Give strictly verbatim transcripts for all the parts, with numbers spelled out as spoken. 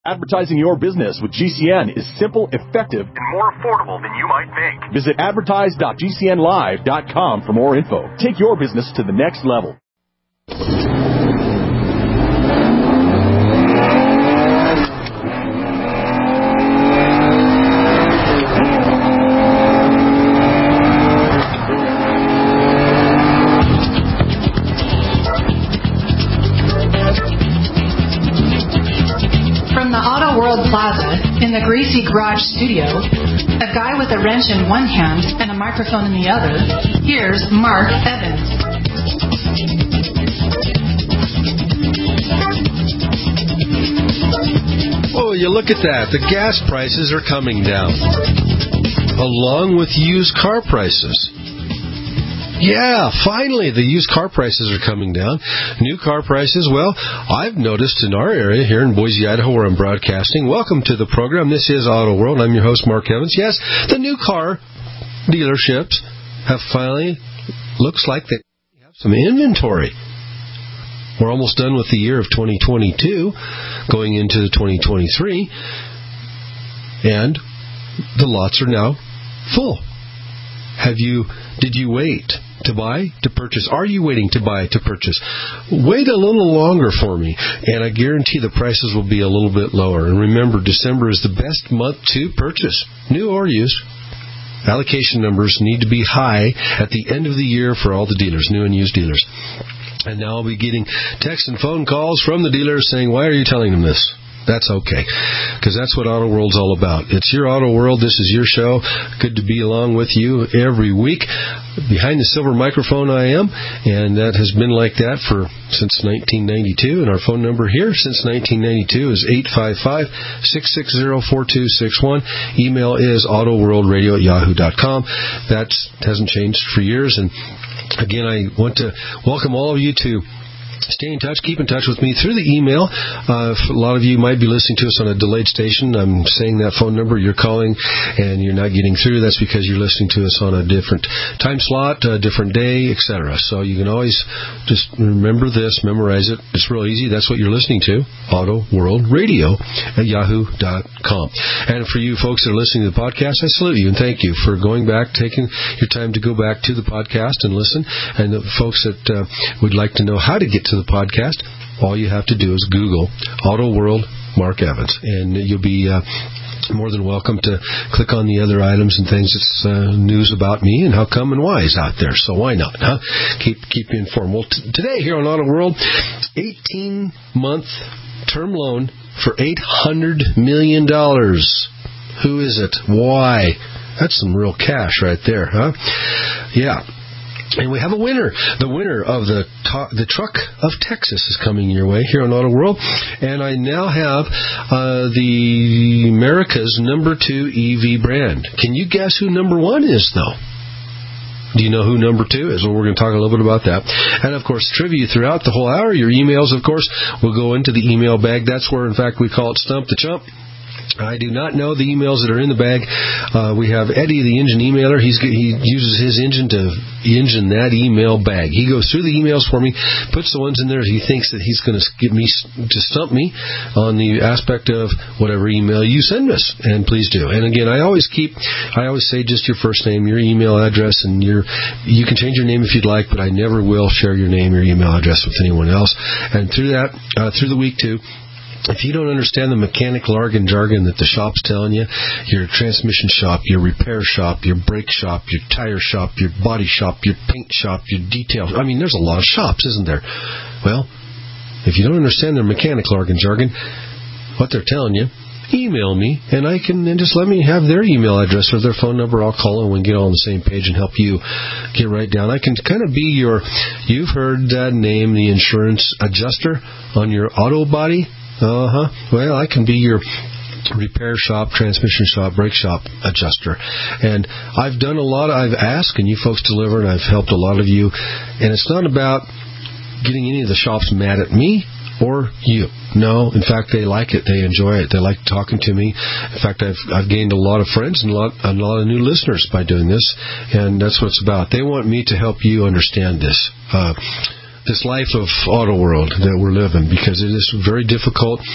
Advertising your business with G C N is simple, effective, and more affordable than you might think. Visit advertise dot g c n live dot com for more info. Take your business to the next level. Plaza, in the Greasy Garage studio, a guy with a wrench in one hand and a microphone in the other, here's Mark Evans. Oh, you look at that. The gas prices are coming down, along with used car prices. Yeah, finally, the used car prices are coming down. New car prices, well, I've noticed in our area here in Boise, Idaho, where I'm broadcasting. Welcome to the program. This is Auto World. I'm your host, Mark Evans. Yes, the new car dealerships have finally, looks like they have some inventory. We're almost done with the year of twenty twenty-two, going into twenty twenty-three, and the lots are now full. Have you, did you wait to buy, to purchase? Are you waiting to buy, to purchase? Wait a little longer for me, and I guarantee the prices will be a little bit lower. And remember, December is the best month to purchase, new or used. Allocation numbers need to be high at the end of the year for all the dealers, new and used dealers. And now I'll be getting texts and phone calls from the dealers saying, why are you telling them this? That's okay, because that's what Auto World's all about. It's your Auto World. This is your show. Good to be along with you every week. Behind the silver microphone I am, and that has been like that for since nineteen ninety-two. And our phone number here since nineteen ninety-two is eight five five, six six zero, four two six one. Email is autoworldradio at yahoo dot com. That hasn't changed for years. And again, I want to welcome all of you to stay in touch, keep in touch with me through the email. Uh, a lot of you might be listening to us on a delayed station. I'm saying that phone number, you're calling, and you're not getting through. That's because you're listening to us on a different time slot, a different day, et cetera. So you can always just remember this, memorize it. It's real easy. That's what you're listening to, Auto World Radio at yahoo dot com. And for you folks that are listening to the podcast, I salute you and thank you for going back, taking your time to go back to the podcast and listen. And the folks that uh, would like to know how to get to the podcast, all you have to do is Google Auto World Mark Evans, and you'll be uh, more than welcome to click on the other items and things that's uh, news about me and how come and why is out there. So why not, huh? Keep keep you informed. Well, t- today here on Auto World, eighteen-month term loan for eight hundred million dollars. Who is it? Why? That's some real cash right there, huh? Yeah. And we have a winner. The winner of the to- the Truck of Texas is coming your way here on Auto World. And I now have uh, the America's number two E V brand. Can you guess who number one is, though? Do you know who number two is? Well, we're going to talk a little bit about that. And, of course, trivia throughout the whole hour. Your emails, of course, will go into the email bag. That's where, in fact, we call it Stump the Chump. I do not know the emails that are in the bag. Uh, we have Eddie, the engine emailer. He's, he uses his engine to engine that email bag. He goes through the emails for me, puts the ones in there he thinks that he's going to get me to stump me on the aspect of whatever email you send us. And please do. And again, I always keep, I always say just your first name, your email address, and your. You can change your name if you'd like, but I never will share your name, your email address with anyone else. And through that, uh, through the week too. If you don't understand the mechanical jargon jargon that the shop's telling you, your transmission shop, your repair shop, your brake shop, your tire shop, your body shop, your paint shop, your detail, I mean, there's a lot of shops, isn't there? Well, if you don't understand their mechanical jargon jargon, what they're telling you, email me, and I can and just let me have their email address or their phone number. I'll call them and get all on the same page and help you get right down. I can kind of be your, you've heard that name, the insurance adjuster on your auto body. Uh-huh. Well, I can be your repair shop, transmission shop, brake shop adjuster. And I've done a lot. Of, I've asked, and you folks deliver, and I've helped a lot of you. And it's not about getting any of the shops mad at me or you. No, in fact, they like it. They enjoy it. They like talking to me. In fact, I've I've gained a lot of friends and a lot, a lot of new listeners by doing this. And that's what it's about. They want me to help you understand this. Uh This life of Auto World that we're living, because it is very difficult.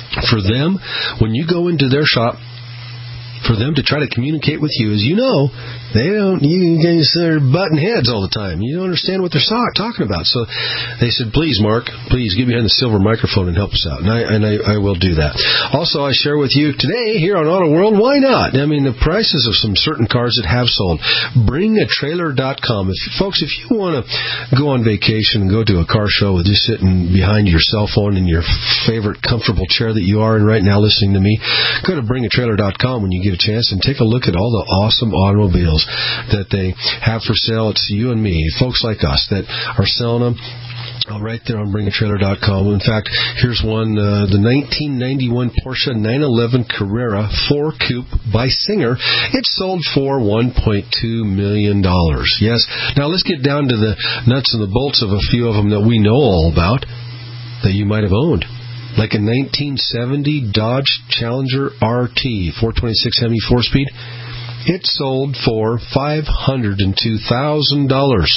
for them, when you go into their shop, for them to try to communicate with you, as you know, they don't, you guys are butting heads all the time. You don't understand what they're talking about. So they said, please, Mark, please get behind the silver microphone and help us out. And I, and I, I will do that. Also, I share with you today here on Auto World, why not? I mean, the prices of some certain cars that have sold. bring a trailer dot com. If, folks, if you want to go on vacation and go to a car show with just sitting behind your cell phone in your favorite comfortable chair that you are in right now listening to me, go to bring a trailer dot com when you get a chance and take a look at all the awesome automobiles that they have for sale. It's you and me, folks like us that are selling them right there on bring a trailer dot com. In fact, here's one, uh, the nineteen ninety-one Porsche nine eleven Carrera four Coupe by Singer. It sold for one point two million dollars. Yes. Now let's get down to the nuts and the bolts of a few of them that we know all about that you might have owned. Like a nineteen seventy Dodge Challenger R T, four twenty-six Hemi four-speed. It sold for five hundred two thousand dollars.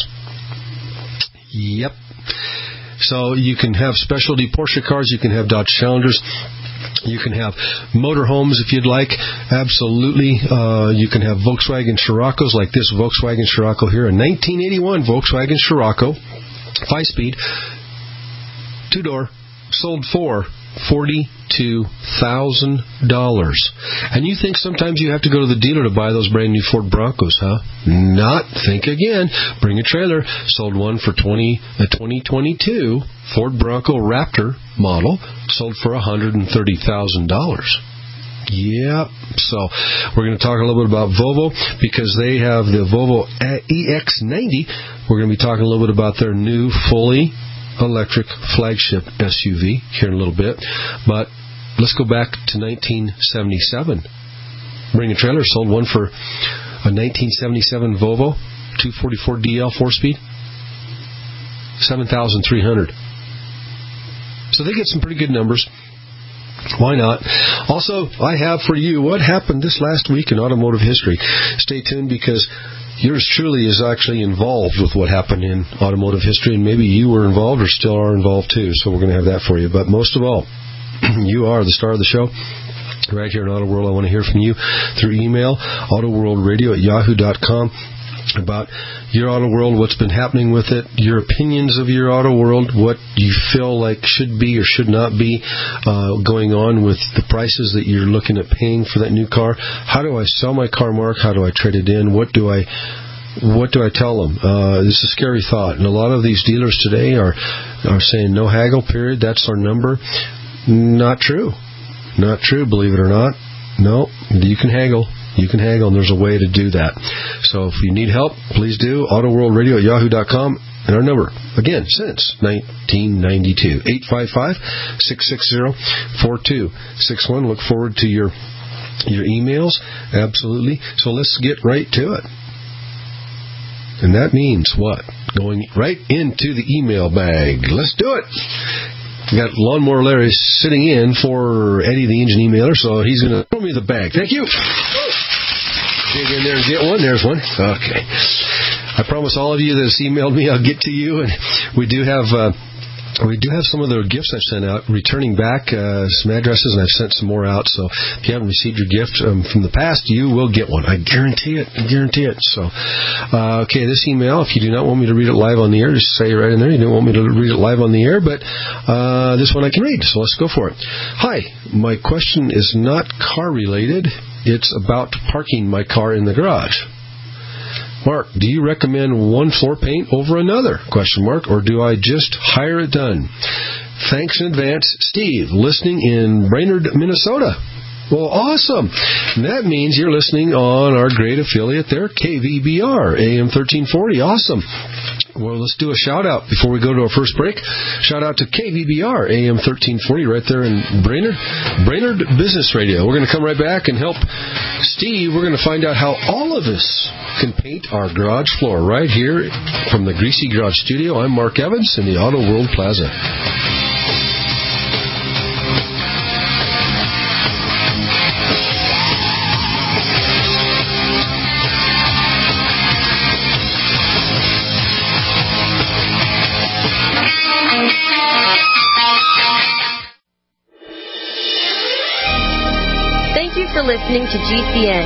Yep. So you can have specialty Porsche cars. You can have Dodge Challengers. You can have motorhomes if you'd like. Absolutely. Uh, you can have Volkswagen Scirocco's like this Volkswagen Scirocco here. A nineteen eighty-one Volkswagen Scirocco, five-speed, two-door. Sold for forty-two thousand dollars. And you think sometimes you have to go to the dealer to buy those brand new Ford Broncos, huh? Not. Think again. Bring a Trailer sold one for twenty a twenty twenty-two Ford Bronco Raptor model, sold for one hundred thirty thousand dollars. Yep. So we're going to talk a little bit about Volvo because they have the Volvo E X ninety. We're going to be talking a little bit about their new fully electric flagship S U V here in a little bit. But let's go back to nineteen seventy-seven. Bring a Trailer sold one for a nineteen seventy-seven Volvo two forty-four D L four-speed, seven thousand three hundred dollars. So they get some pretty good numbers. Why not? Also, I have for you what happened this last week in automotive history. Stay tuned because yours truly is actually involved with what happened in automotive history, and maybe you were involved or still are involved too, so we're going to have that for you. But most of all, you are the star of the show. Right here in Auto World, I want to hear from you through email, autoworldradio at yahoo dot com, about your Auto World, what's been happening with it, your opinions of your Auto World, what you feel like should be or should not be uh, going on with the prices that you're looking at paying for that new car. How do I sell my car, Mark? How do I trade it in? What do I what do I tell them? Uh, this is a scary thought. And a lot of these dealers today are, are saying no haggle, period. That's our number. Not true. Not true, believe it or not. No, you can haggle. You can haggle, and there's a way to do that. So if you need help, please do. autoworldradio at yahoo dot com. And our number, again, since nineteen ninety-two, eight five five, six six zero, four two six one. Look forward to your your emails. Absolutely. So let's get right to it. And that means what? Going right into the email bag. Let's do it. We got Lawnmower Larry sitting in for Eddie, the engine emailer, so he's going to throw me the bag. Thank you. Dig in there and get one. There's one. Okay. I promise all of you that have emailed me, I'll get to you. And we do have uh, we do have some of the gifts I've sent out returning back, uh, some addresses, and I've sent some more out. So if you haven't received your gift um, from the past, you will get one. I guarantee it. I guarantee it. So, uh, okay, this email, if you do not want me to read it live on the air, just say it right in there. You don't want me to read it live on the air, but uh, this one I can read. So let's go for it. Hi, my question is not car-related. It's about parking my car in the garage. Mark, do you recommend one floor paint over another? Question mark. Or do I just hire it done? Thanks in advance, Steve, listening in Brainerd, Minnesota. Well, awesome. And that means you're listening on our great affiliate there, K V B R, A M thirteen forty. Awesome. Well, let's do a shout-out before we go to our first break. Shout-out to K V B R, A M thirteen forty, right there in Brainerd. Brainerd Business Radio. We're going to come right back and help Steve. We're going to find out how all of us can paint our garage floor right here from the Greasy Garage Studio. I'm Mark Evans in the Auto World Plaza. you for listening to G C N.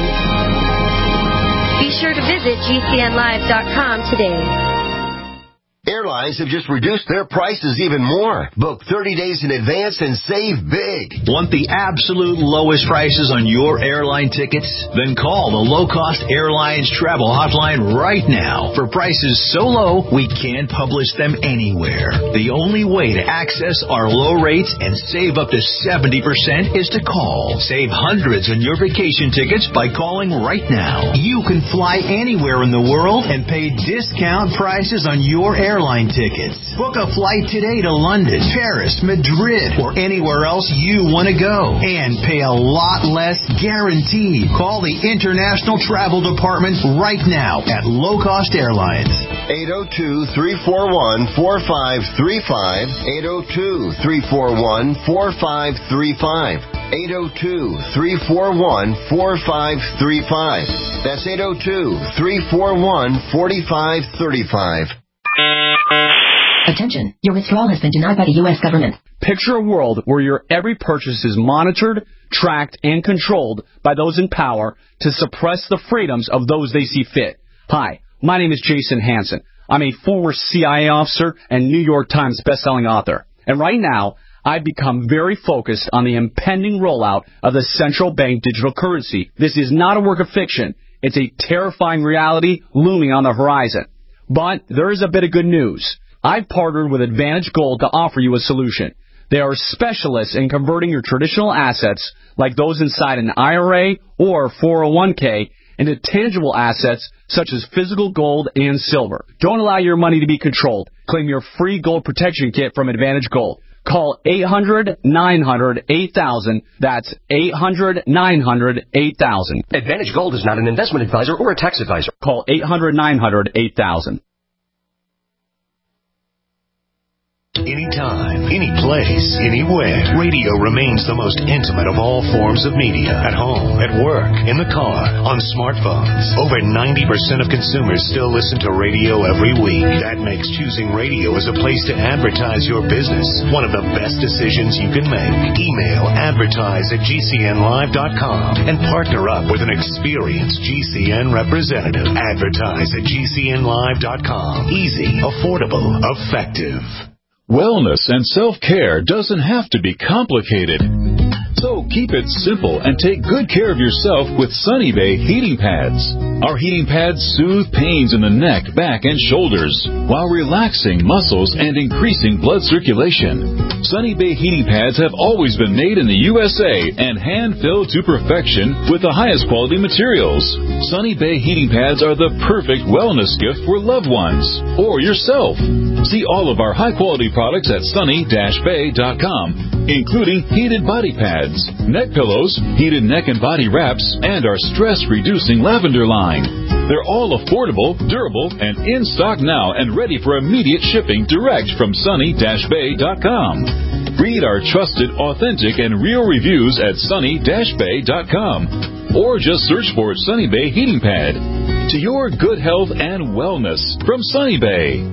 Be sure to visit G C N live dot com today. Airlines have just reduced their prices even more. Book thirty days in advance and save big. Want the absolute lowest prices on your airline tickets? Then call the Low Cost Airlines Travel Hotline right now. For prices so low, we can't publish them anywhere. The only way to access our low rates and save up to seventy percent is to call. Save hundreds on your vacation tickets by calling right now. You can fly anywhere in the world and pay discount prices on your airline airline tickets. Book a flight today to London, Paris, Madrid, or anywhere else you want to go. And pay a lot less guaranteed. Call the International Travel Department right now at Low Cost Airlines. eight oh two, three four one, four five three five. eight oh two, three four one, four five three five. eight oh two, three four one, four five three five. That's eight oh two, three four one, four five three five. Attention, your withdrawal has been denied by the U S government. Picture a world where your every purchase is monitored, tracked, and controlled by those in power to suppress the freedoms of those they see fit. Hi, my name is Jason Hansen. I'm a former C I A officer and New York Times bestselling author. And right now, I've become very focused on the impending rollout of the central bank digital currency. This is not a work of fiction. It's a terrifying reality looming on the horizon. But there is a bit of good news. I've partnered with Advantage Gold to offer you a solution. They are specialists in converting your traditional assets, like those inside an I R A or four oh one k, into tangible assets such as physical gold and silver. Don't allow your money to be controlled. Claim your free gold protection kit from Advantage Gold. Call eight hundred, nine hundred, eight thousand. That's eight hundred, nine hundred, eight thousand. Advantage Gold is not an investment advisor or a tax advisor. Call eight hundred, nine hundred, eight thousand. Anytime, any place, anywhere. Radio remains the most intimate of all forms of media. At home, at work, in the car, on smartphones. Over ninety percent of consumers still listen to radio every week. That makes choosing radio as a place to advertise your business one of the best decisions you can make. Email advertise at G C N live dot com and partner up with an experienced G C N representative. Advertise at G C N live dot com. Easy, affordable, effective. Wellness and self-care doesn't have to be complicated. So keep it simple and take good care of yourself with Sunny Bay heating pads. Our heating pads soothe pains in the neck, back, and shoulders while relaxing muscles and increasing blood circulation. Sunny Bay heating pads have always been made in the U S A and hand-filled to perfection with the highest quality materials. Sunny Bay heating pads are the perfect wellness gift for loved ones or yourself. See all of our high-quality products at sunny dash bay dot com, including heated body pads, neck pillows, heated neck and body wraps, and our stress-reducing lavender line. They're all affordable, durable, and in stock now and ready for immediate shipping direct from sunny dash bay dot com. Read our trusted, authentic, and real reviews at sunny dash bay dot com. Or just search for Sunny Bay Heating Pad. To your good health and wellness from Sunny Bay.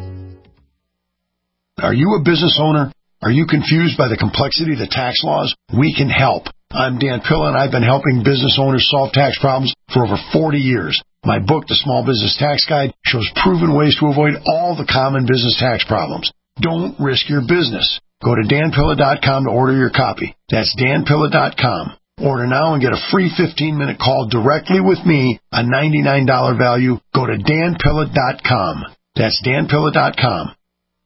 Are you a business owner? Are you confused by the complexity of the tax laws? We can help. I'm Dan Pilla, and I've been helping business owners solve tax problems for over forty years. My book, The Small Business Tax Guide, shows proven ways to avoid all the common business tax problems. Don't risk your business. Go to dan pilla dot com to order your copy. That's dan pilla dot com. Order now and get a free fifteen-minute call directly with me, a ninety-nine dollars value. Go to dan pilla dot com. That's dan pilla dot com.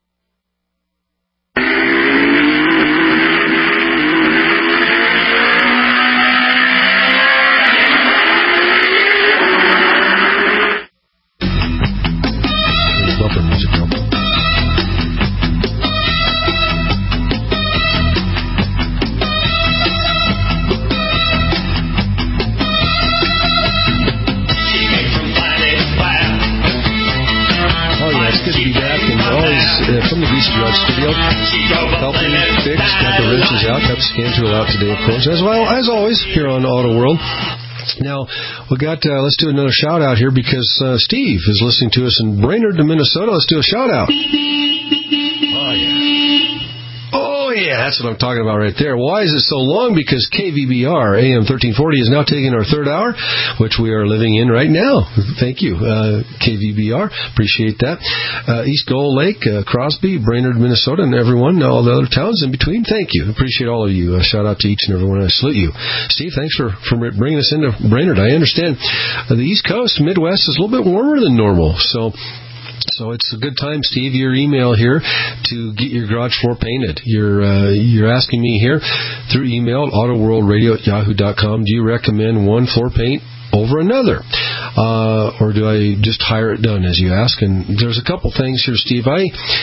From the Beast Drug Studio, helping fix, got the wrenches out, got the scan tool out today, of course, as well as always here on Auto World. Now, we got, uh, let's do another shout out here because uh, Steve is listening to us in Brainerd, Minnesota. Let's do a shout out. Oh, yeah. Oh, yeah, that's what I'm talking about right there. Why is it so long? Because K V B R A M thirteen forty is now taking our third hour, which we are living in right now. Thank you, uh, K V B R. Appreciate that. Uh, East Gold Lake, uh, Crosby, Brainerd, Minnesota, and everyone, all the other towns in between. Thank you. Appreciate all of you. Uh, shout out to each and every one. I salute you. Steve, thanks for, for bringing us into Brainerd. I understand uh, the East Coast, Midwest is a little bit warmer than normal, so So it's a good time, Steve, your email here to get your garage floor painted. You're uh, you're asking me here through email, autoworldradio at yahoo dot com, do you recommend one floor paint over another? Uh, or do I just hire it done, as you ask? And there's a couple things here, Steve. I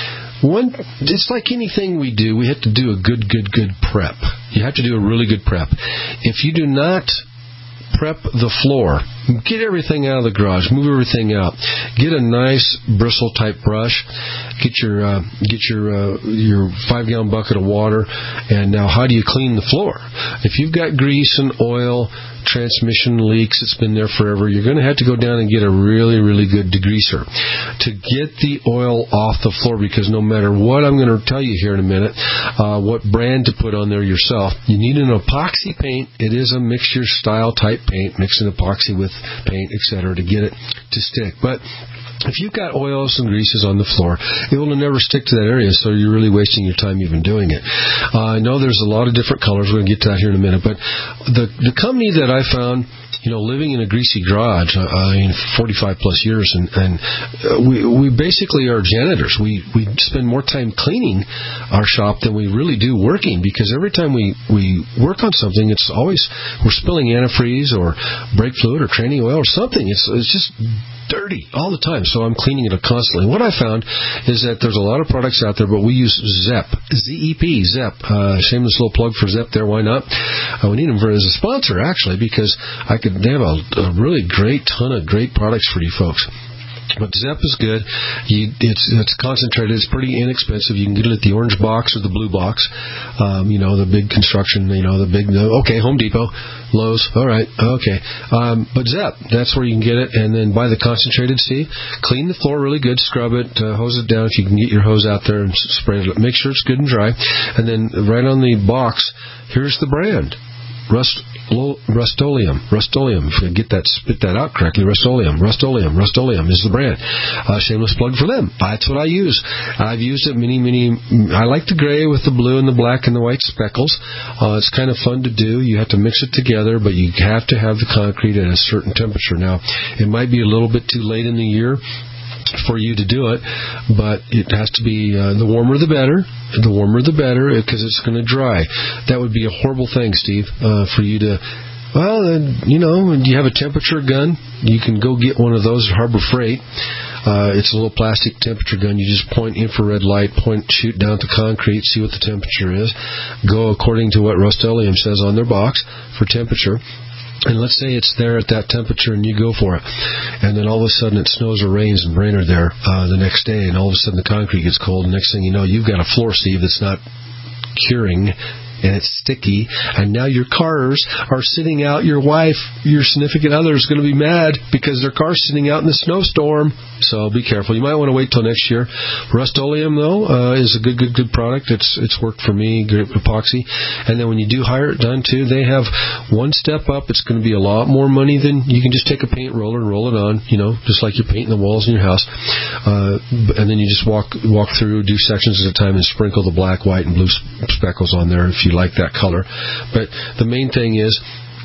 One, it's like anything we do, we have to do a good, good, good prep. You have to do a really good prep. If you do not prep the floor, get everything out of the garage, move everything out, get a nice bristle type brush, get your uh, get your uh, your five gallon bucket of water, and now how do you clean the floor? If you've got grease and oil, transmission leaks, it's been there forever, you're going to have to go down and get a really, really good degreaser to get the oil off the floor, because no matter what I'm going to tell you here in a minute, uh, what brand to put on there yourself, you need an epoxy paint. It is a mixture style type paint, mix an epoxy with paint, et cetera, to get it to stick. But if you've got oils and greases on the floor, it will never stick to that area, so you're really wasting your time even doing it. Uh, I know there's a lot of different colors. We're going to get to that here in a minute. But the the company that I found, you know, living in a greasy garage, uh, I mean, forty-five plus years, and, and uh, we we basically are janitors. We we spend more time cleaning our shop than we really do working, because every time we, we work on something, it's always, we're spilling antifreeze or brake fluid or training oil or something. It's it's just dirty all the time, so I'm cleaning it constantly. What I found is that there's a lot of products out there, but we use Zep, Z E P, Zep. Uh, shameless little plug for Zep there, why not? Uh, we need them for, as a sponsor, actually, because I could, they have a, a really great ton of great products for you folks. But Zep is good. You, it's it's concentrated. It's pretty inexpensive. You can get it at the orange box or the blue box. Um, you know, the big construction, you know, the big, okay, Home Depot, Lowe's, all right, okay. Um, but Zep, that's where you can get it. And then buy the concentrated, see? Clean the floor really good, scrub it, uh, hose it down if you can get your hose out there and spray it. Make sure it's good and dry. And then right on the box, here's the brand. Rust, lo, Rust-Oleum, Rust-Oleum, if I get that, spit that out correctly, Rust-Oleum, Rust-Oleum, Rust-Oleum is the brand. Uh, shameless plug for them. That's what I use. I've used it many, many, I like the gray with the blue and the black and the white speckles. Uh, it's kind of fun to do. You have to mix it together, but you have to have the concrete at a certain temperature. Now, it might be a little bit too late in the year for you to do it, but it has to be, uh, the warmer the better. The warmer the better, because it's going to dry. That would be a horrible thing, Steve, uh, for you to, well, uh, you know, do you have a temperature gun? You can go get one of those at Harbor Freight. Uh, it's a little plastic temperature gun. You just point infrared light, point, shoot down to concrete, see what the temperature is. Go according to what Rust-Oleum says on their box for temperature. And let's say it's there at that temperature and you go for it. And then all of a sudden it snows or rains in Brainerd there uh, the next day, and all of a sudden the concrete gets cold. And next thing you know, you've got a floor, Steve, that's not curing, and it's sticky, and now your cars are sitting out. Your wife, your significant other is going to be mad because their car's sitting out in the snowstorm. So be careful. You might want to wait till next year. Rust-Oleum, though, uh, is a good, good, good product. It's it's worked for me, good epoxy. And then when you do hire it done, too, they have one step up. It's going to be a lot more money than you can just take a paint roller and roll it on, you know, just like you're painting the walls in your house. Uh, and then you just walk walk through, do sections at a time, and sprinkle the black, white, and blue speckles on there if you like that color. But the main thing is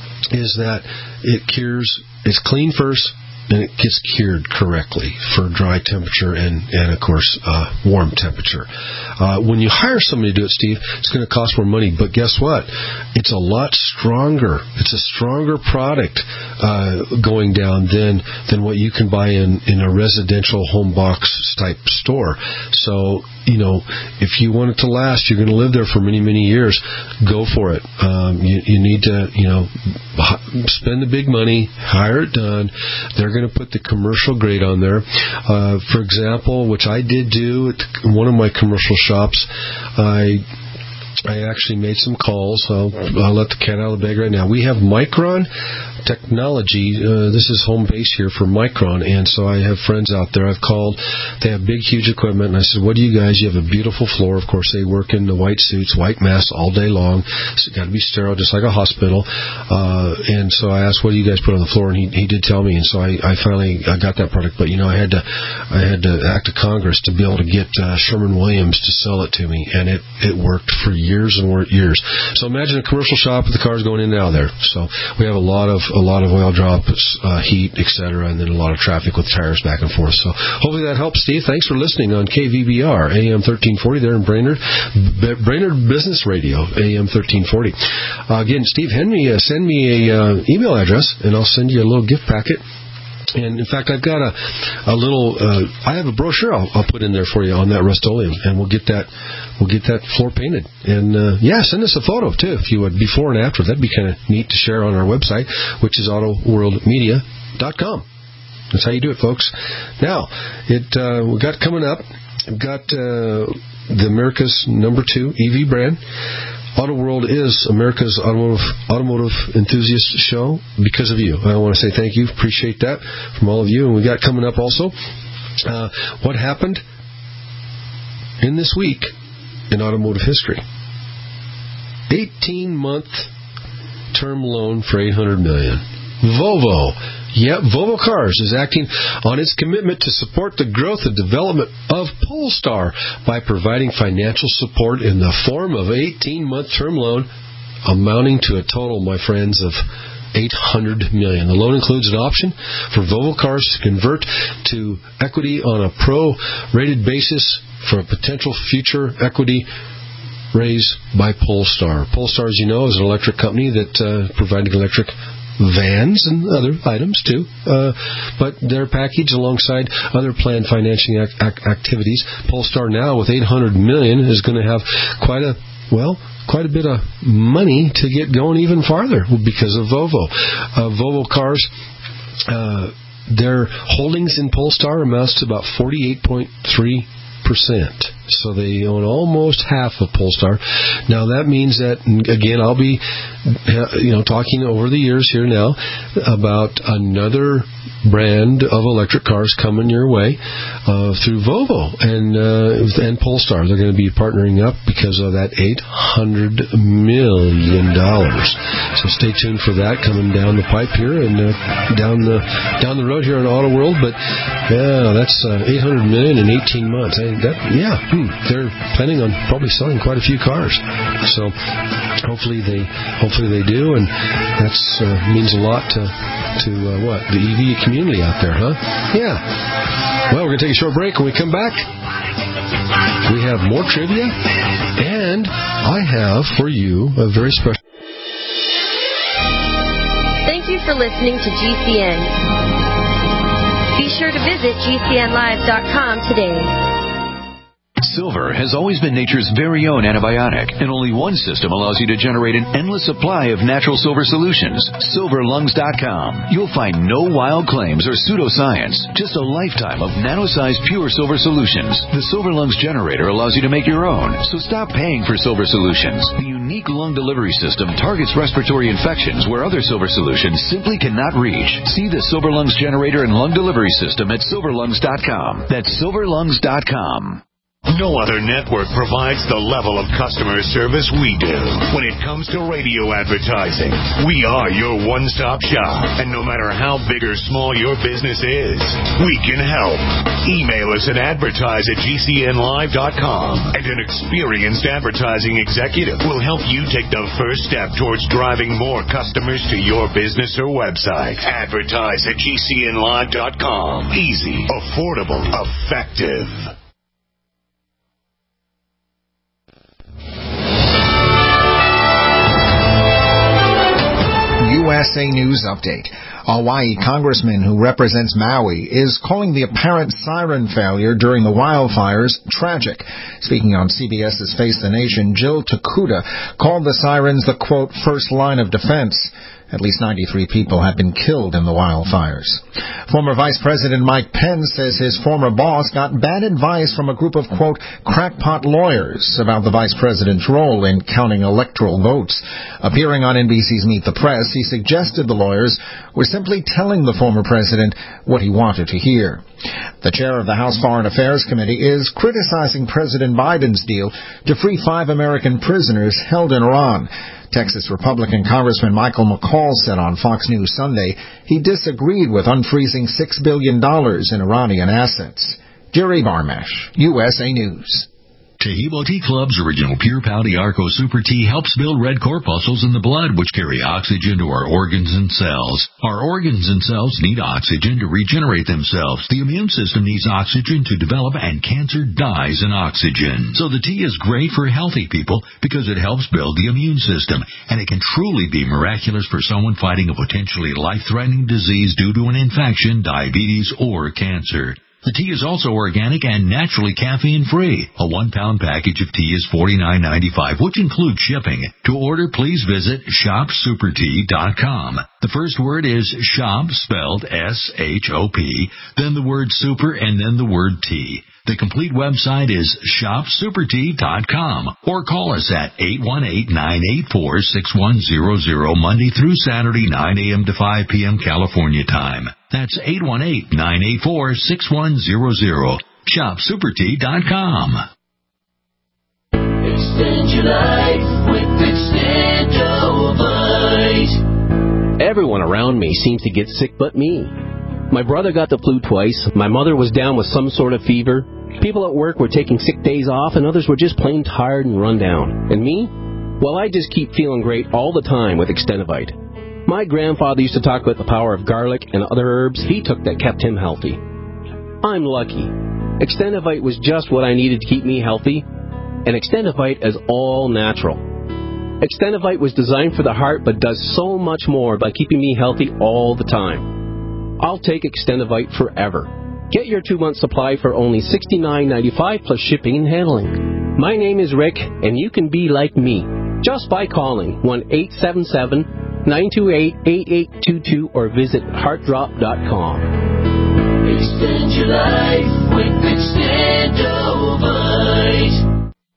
is that it cures, it's clean first, and it gets cured correctly for dry temperature and, and of course, uh, warm temperature. Uh, when you hire somebody to do it, Steve, it's going to cost more money, but guess what? It's a lot stronger. It's a stronger product uh, going down than than what you can buy in, in a residential home box type store. So, you know, if you want it to last, you're going to live there for many, many years, go for it. Um, you, you need to, you know, spend the big money, hire it done. They're going to put the commercial grade on there. Uh, for example, which I did do at one of my commercial shops, I I actually made some calls. I'll, I'll let the cat out of the bag right now. We have Micron Technology. Uh, this is home base here for Micron, and so I have friends out there. I've called. They have big, huge equipment, and I said, what do you guys? You have a beautiful floor. Of course, they work in the white suits, white masks all day long. It's got to be sterile, just like a hospital. Uh, and so I asked, what do you guys put on the floor? And he, he did tell me, and so I, I finally I got that product. But, you know, I had to I had to act to Congress to be able to get uh, Sherwin-Williams to sell it to me, and it, it worked for years and years. So imagine a commercial shop with the cars going in and out of there. So we have a lot of a lot of oil drops, uh, heat, et cetera, and then a lot of traffic with tires back and forth. So hopefully that helps, Steve. Thanks for listening on K V B R, A M thirteen forty there in Brainerd. B- Brainerd Business Radio, A M thirteen forty. Uh, again, Steve, send me, uh, send me a uh, email address, and I'll send you a little gift packet. And, in fact, I've got a, a little, uh, I have a brochure I'll, I'll put in there for you on that Rust-Oleum, and we'll get that, we'll get that floor painted. And, uh, yeah, send us a photo, too, if you would, before and after. That'd be kind of neat to share on our website, which is auto world media dot com. That's how you do it, folks. Now, it, uh, we got coming up, we've got, uh, the America's number two E V brand. Auto World is America's automotive automotive enthusiast show because of you. I want to say thank you. Appreciate that from all of you. And we got coming up also uh, what happened in this week in automotive history. eighteen-month term loan for eight hundred million dollars. Volvo. Yep, Volvo Cars is acting on its commitment to support the growth and development of Polestar by providing financial support in the form of an eighteen-month term loan amounting to a total, my friends, of eight hundred million dollars. The loan includes an option for Volvo Cars to convert to equity on a pro-rated basis for a potential future equity raise by Polestar. Polestar, as you know, is an electric company that uh, providing electric vans and other items too, uh, but they're packaged alongside other planned financing ac- ac- activities. Polestar now with eight hundred million dollars is going to have quite a well, quite a bit of money to get going even farther because of Volvo. Uh, Volvo Cars, uh, their holdings in Polestar amounts to about forty-eight point three percent. So they own almost half of Polestar. Now that means that, again, I'll be, you know, talking over the years here now about another brand of electric cars coming your way uh, through Volvo and uh, and Polestar. They're going to be partnering up because of that eight hundred million dollars. So stay tuned for that coming down the pipe here and uh, down the down the road here in Auto World. But yeah, that's uh, eight hundred million dollars in eighteen months. I, that, yeah. Hmm. They're planning on probably selling quite a few cars, so hopefully they hopefully they do, and that uh, means a lot to to uh, what the E V community out there, huh? Yeah. Well, we're gonna take a short break. When we come back, we have more trivia, and I have for you a very special. Thank you for listening to G C N. Be sure to visit G C N live dot com today. Silver has always been nature's very own antibiotic, and only one system allows you to generate an endless supply of natural silver solutions. silver lungs dot com. You'll find no wild claims or pseudoscience, just a lifetime of nano-sized pure silver solutions. The Silver Lungs generator allows you to make your own, so stop paying for silver solutions. The unique lung delivery system targets respiratory infections where other silver solutions simply cannot reach. See the Silver Lungs generator and lung delivery system at silver lungs dot com. That's silver lungs dot com. No other network provides the level of customer service we do. When it comes to radio advertising, we are your one-stop shop. And no matter how big or small your business is, we can help. Email us at advertise at G C N live dot com, and an experienced advertising executive will help you take the first step towards driving more customers to your business or website. Advertise at G C N live dot com. Easy, affordable, effective. U S A News Update. A Hawaii congressman who represents Maui is calling the apparent siren failure during the wildfires tragic. Speaking on CBS's Face the Nation, Jill Takuda called the sirens the, quote, first line of defense. At least ninety-three people have been killed in the wildfires. Former Vice President Mike Pence says his former boss got bad advice from a group of, quote, crackpot lawyers about the vice president's role in counting electoral votes. Appearing on N B C's Meet the Press, he suggested the lawyers were simply telling the former president what he wanted to hear. The chair of the House Foreign Affairs Committee is criticizing President Biden's deal to free five American prisoners held in Iran. Texas Republican Congressman Michael McCall said on Fox News Sunday he disagreed with unfreezing six billion dollars in Iranian assets. Jerry Barmash, U S A News. Taheebo Tea Club's original Pure Pouty Arco Super Tea helps build red corpuscles in the blood, which carry oxygen to our organs and cells. Our organs and cells need oxygen to regenerate themselves. The immune system needs oxygen to develop, and cancer dies in oxygen. So the tea is great for healthy people because it helps build the immune system, and it can truly be miraculous for someone fighting a potentially life-threatening disease due to an infection, diabetes, or cancer. The tea is also organic and naturally caffeine-free. A one-pound package of tea is forty-nine ninety-five, which includes shipping. To order, please visit shop super tea dot com. The first word is shop, spelled S H O P, then the word super, and then the word tea. The complete website is shop super tea dot com, or call us at eight one eight, nine eight four, six one zero zero Monday through Saturday, nine a.m. to five p.m. California time. That's eight one eight, nine eight four, six one zero zero. shop super tea dot com. Extend your life with Extendovite. Everyone around me seems to get sick but me. My brother got the flu twice. My mother was down with some sort of fever. People at work were taking sick days off, and others were just plain tired and run down. And me? Well, I just keep feeling great all the time with Extendovite. My grandfather used to talk about the power of garlic and other herbs he took that kept him healthy. I'm lucky. Extendovite was just what I needed to keep me healthy, and Extendovite is all natural. Extendovite was designed for the heart but does so much more by keeping me healthy all the time. I'll take Extendovite forever. Get your two-month supply for only sixty-nine ninety-five plus shipping and handling. My name is Rick, and you can be like me just by calling one eight seven seven, nine two eight, eight eight two two or visit heart drop dot com. Extend your life with Extendovite.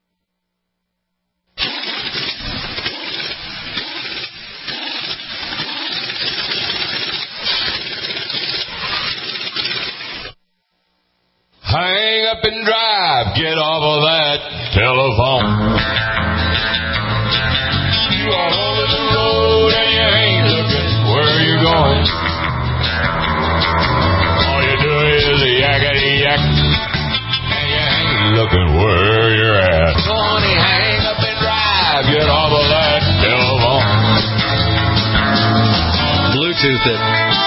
Hang up and drive, get off of that telephone. You are over the road and you ain't looking where you're going. All you do is a yakety yak, and you ain't looking where you're at. So honey, hang up and drive, get off of that telephone. Bluetooth it.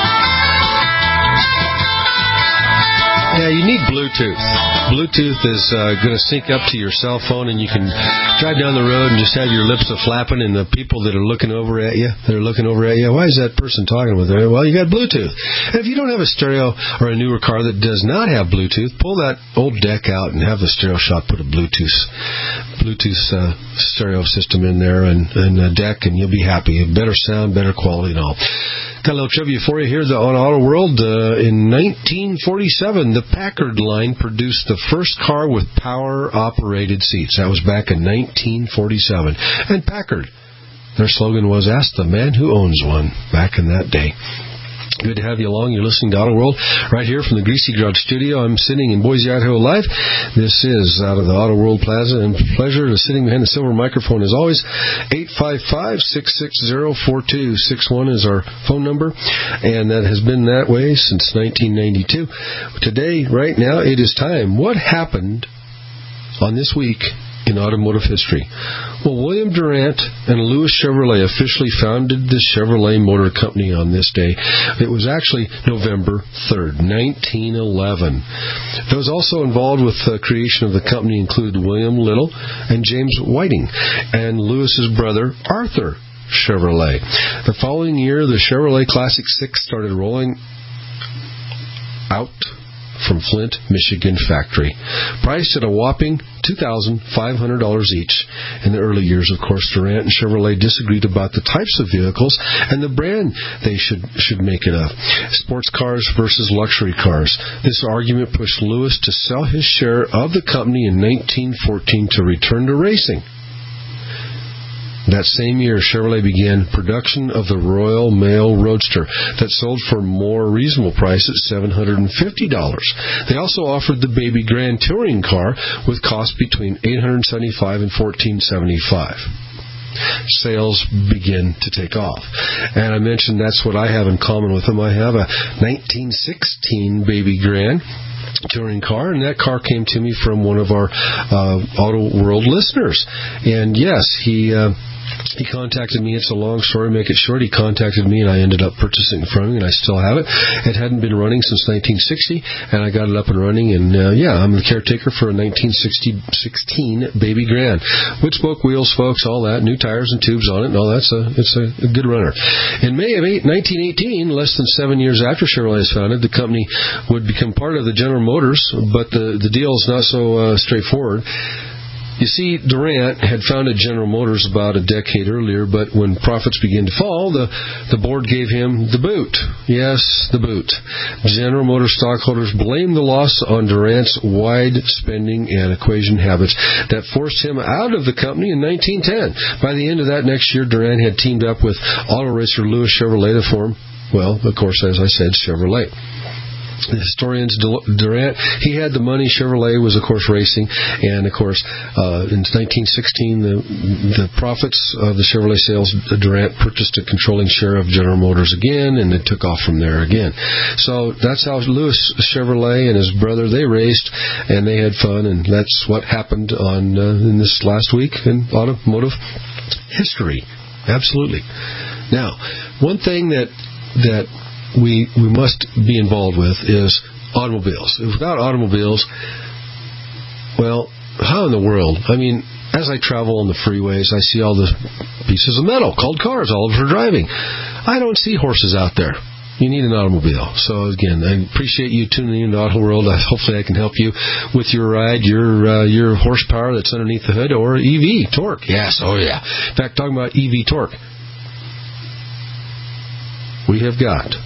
Yeah, you need Bluetooth. Bluetooth is uh, going to sync up to your cell phone, and you can drive down the road and just have your lips a-flapping, and the people that are looking over at you, they're looking over at you, why is that person talking with you? Well, you got Bluetooth. And if you don't have a stereo or a newer car that does not have Bluetooth, pull that old deck out and have the stereo shop put a Bluetooth Bluetooth uh, stereo system in there and, and a deck, and you'll be happy. Better sound, better quality and all. Got a little trivia for you here on Auto World. Uh, in nineteen forty-seven, the Packard line produced the first car with power-operated seats. That was back in nineteen forty-seven. And Packard, their slogan was, "Ask the man who owns one," back in that day. Good to have you along. You're listening to Auto World right here from the Greasy Garage Studio. I'm sitting in Boise, Idaho live. This is out of the Auto World Plaza, and pleasure to sitting behind the silver microphone as always. eight five five, six six zero, four two six one is our phone number, and that has been that way since nineteen ninety-two. Today, right now, it is time. What happened on this week in automotive history? Well, William Durant and Louis Chevrolet officially founded the Chevrolet Motor Company on this day. It was actually November third, nineteen eleven. Those also involved with the creation of the company include William Little and James Whiting, and Louis's brother, Arthur Chevrolet. The following year, the Chevrolet Classic six started rolling out from Flint, Michigan factory. Priced at a whopping two thousand five hundred dollars each. In the early years, of course, Durant and Chevrolet disagreed about the types of vehicles and the brand they should should make it of. Sports cars versus luxury cars. This argument pushed Lewis to sell his share of the company in nineteen fourteen to return to racing. That same year, Chevrolet began production of the Royal Mail Roadster that sold for a more reasonable price at seven hundred fifty dollars. They also offered the Baby Grand touring car with costs between eight hundred seventy-five dollars and fourteen seventy-five dollars. Sales begin to take off. And I mentioned that's what I have in common with them. I have a nineteen sixteen Baby Grand touring car, and that car came to me from one of our uh, Auto World listeners. And yes, he... Uh, He contacted me. It's a long story. Make it short. He contacted me, and I ended up purchasing it from him, and I still have it. It hadn't been running since nineteen sixty, and I got it up and running. And uh, yeah, I'm the caretaker for a nineteen sixteen Baby Grand. Wood spoke wheels, folks, all that, new tires and tubes on it, and all that's a it's a, a good runner. In May of nineteen eighteen, less than seven years after Chevrolet was founded, the company would become part of the General Motors, but the the deal is not so uh, straightforward. You see, Durant had founded General Motors about a decade earlier, but when profits began to fall, the, the board gave him the boot. Yes, the boot. General Motors stockholders blamed the loss on Durant's wide spending and equation habits that forced him out of the company in nineteen ten. By the end of that next year, Durant had teamed up with auto racer Louis Chevrolet to form, well, of course, as I said, Chevrolet. The historians, Durant, he had the money. Chevrolet was, of course, racing. And, of course, uh, in nineteen sixteen, the, the profits of the Chevrolet sales, Durant purchased a controlling share of General Motors again, and it took off from there again. So that's how Louis Chevrolet and his brother, they raced, and they had fun, and that's what happened on uh, in this last week in automotive history. Absolutely. Now, one thing that that we we must be involved with is automobiles. Without automobiles, well, how in the world? I mean, as I travel on the freeways, I see all the pieces of metal called cars all over driving. I don't see horses out there. You need an automobile. So, again, I appreciate you tuning in to Auto World. Hopefully I can help you with your ride, your uh, your horsepower that's underneath the hood, or E V, torque. Yes, oh yeah. In fact, talking about E V torque, we have got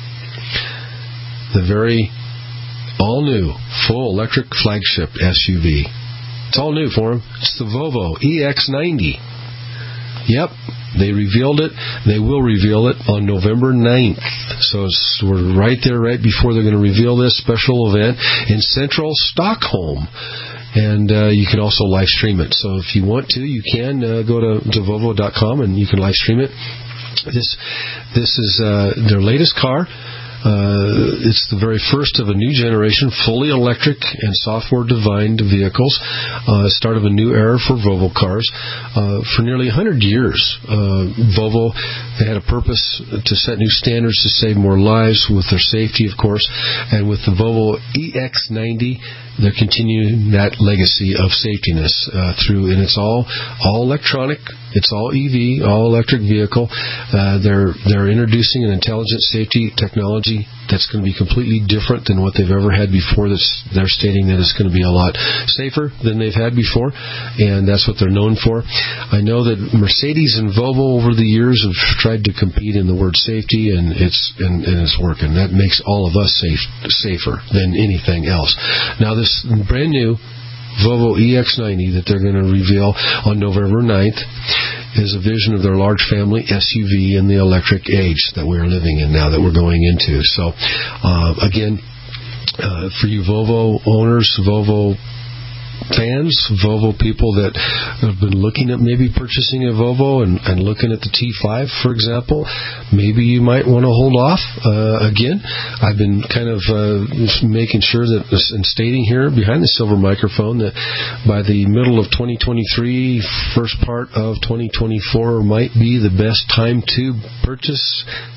the very all-new, full electric flagship S U V. It's all new for them. It's the Volvo E X ninety. Yep, they revealed it. They will reveal it on November ninth. So it's, we're right there, right before they're going to reveal this special event in central Stockholm. And uh, you can also live stream it. So if you want to, you can uh, go to, to Volvo dot com and you can live stream it. This, this is uh, their latest car. Uh, it's the very first of a new generation, fully electric and software-defined vehicles. Uh, start of a new era for Volvo cars. Uh, for nearly one hundred years, uh, Volvo, they had a purpose to set new standards to save more lives with their safety, of course. And with the Volvo E X ninety, they're continuing that legacy of safetiness uh, through, and it's all all electronic. It's all E V, all electric vehicle. Uh, they're they're introducing an intelligent safety technology that's going to be completely different than what they've ever had before. That's, they're stating that it's going to be a lot safer than they've had before, and that's what they're known for. I know that Mercedes and Volvo over the years have tried to compete in the word safety, and it's and, and it's working. That makes all of us safe safer than anything else. Now, this brand new Volvo E X ninety that they're going to reveal on November ninth is a vision of their large family S U V in the electric age that we're living in now, that we're going into. So, uh, again, uh, for you Volvo owners, Volvo fans, Volvo people that have been looking at maybe purchasing a Volvo and, and looking at the T five, for example, maybe you might want to hold off. Uh, again, I've been kind of uh, making sure that, and stating here behind the silver microphone, that by the middle of twenty twenty-three, first part of twenty twenty-four might be the best time to purchase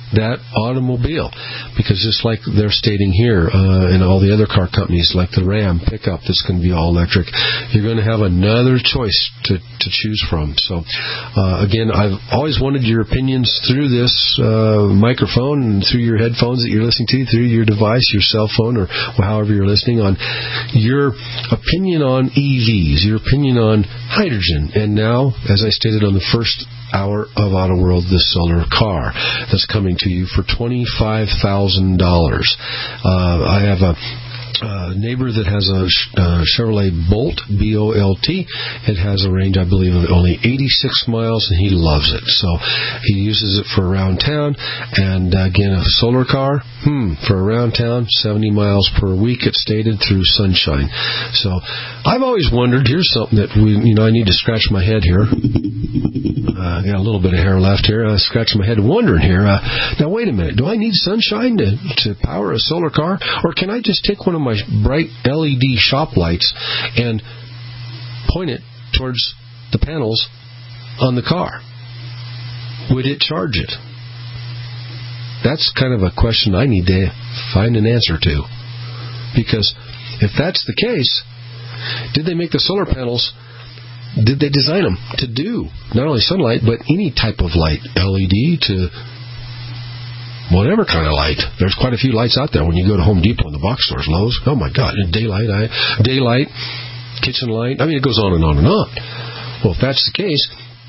that automobile. Because just like they're stating here, uh, and all the other car companies, like the Ram pickup that's going to be all electric, you're going to have another choice to, to choose from. So, uh, again, I've always wanted your opinions through this uh, microphone and through your headphones that you're listening to, through your device, your cell phone, or however you're listening, on your opinion on E Vs, your opinion on hydrogen. And now, as I stated on the first hour of Auto World, the solar car that's coming to you for twenty-five thousand dollars. Uh, I have a Uh, neighbor that has a uh, Chevrolet Bolt, B O L T. It has a range, I believe, of only eighty-six miles, and he loves it. So he uses it for around town. And uh, again, a solar car, hmm, for around town, seventy miles per week, it's stated, through sunshine. So I've always wondered, here's something that we, you know, I need to scratch my head here. Uh, I got a little bit of hair left here. I scratch my head wondering here. Uh, now, wait a minute. Do I need sunshine to, to power a solar car? Or can I just take one of my bright L E D shop lights and point it towards the panels on the car? Would it charge it? That's kind of a question I need to find an answer to. Because if that's the case, did they make the solar panels, did they design them to do not only sunlight, but any type of light, L E D to whatever kind of light? There's quite a few lights out there when you go to Home Depot and the box stores, Lowe's. Oh, my God. Daylight, I, daylight, kitchen light. I mean, it goes on and on and on. Well, if that's the case,